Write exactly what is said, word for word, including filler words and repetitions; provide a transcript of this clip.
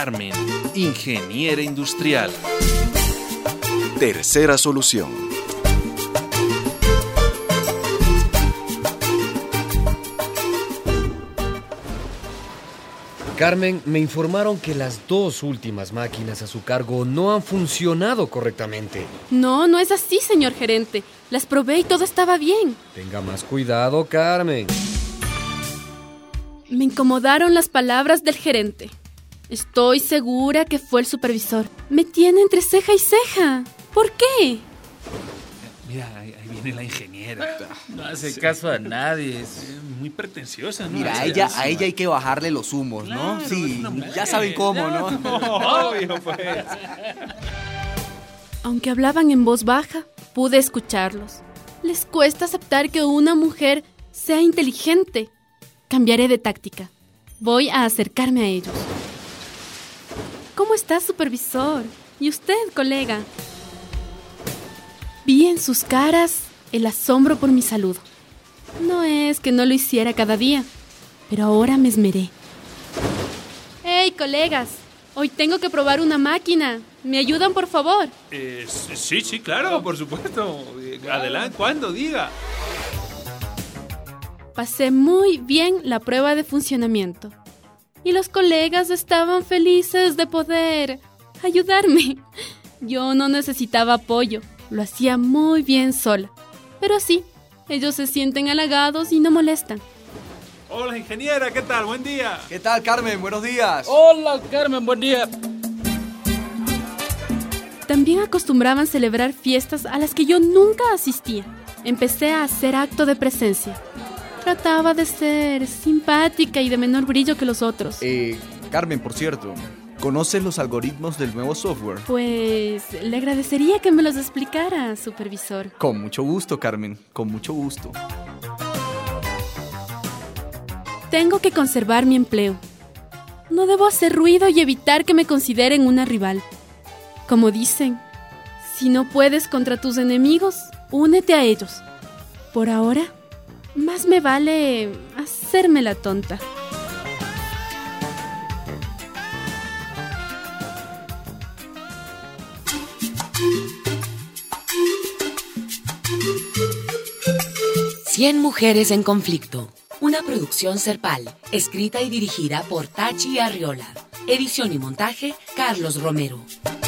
Carmen, ingeniera industrial. Tercera solución. Carmen, me informaron que las dos últimas máquinas a su cargo no han funcionado correctamente. No, no es así, señor gerente. Las probé y todo estaba bien. Tenga más cuidado, Carmen. Me incomodaron las palabras del gerente. Estoy segura que fue el supervisor. Me tiene entre ceja y ceja. ¿Por qué? Mira, ahí, ahí viene la ingeniera. No hace sí. caso a nadie. Es muy pretenciosa, ¿no? Mira, a ella, a ella hay que bajarle los humos, ¿no? Claro, sí, ya saben cómo, ¿no? No, obvio, pues. Aunque hablaban en voz baja, pude escucharlos. Les cuesta aceptar que una mujer sea inteligente. Cambiaré de táctica. Voy a acercarme a ellos. ¿Cómo está, supervisor? ¿Y usted, colega? Vi en sus caras el asombro por mi saludo. No es que no lo hiciera cada día, pero ahora me esmeré. ¡Hey, colegas! Hoy tengo que probar una máquina. ¿Me ayudan, por favor? Eh, sí, sí, claro, por supuesto. Adelante, ¿cuándo? Diga. Pasé muy bien la prueba de funcionamiento. Y los colegas estaban felices de poder ayudarme. Yo no necesitaba apoyo. Lo hacía muy bien sola. Pero sí, ellos se sienten halagados y no molestan. Hola, ingeniera, ¿qué tal? Buen día. ¿Qué tal, Carmen? Buenos días. Hola, Carmen, buen día. También acostumbraban celebrar fiestas a las que yo nunca asistía. Empecé a hacer acto de presencia. Trataba de ser simpática y de menor brillo que los otros. Eh, Carmen, por cierto, ¿conoces los algoritmos del nuevo software? Pues le agradecería que me los explicara, supervisor. Con mucho gusto, Carmen, con mucho gusto. Tengo que conservar mi empleo. No debo hacer ruido y evitar que me consideren una rival. Como dicen, si no puedes contra tus enemigos, únete a ellos. Por ahora, más me vale hacerme la tonta. Cien mujeres en conflicto. Una producción Serpal, escrita y dirigida por Tachi Arriola. Edición y montaje, Carlos Romero.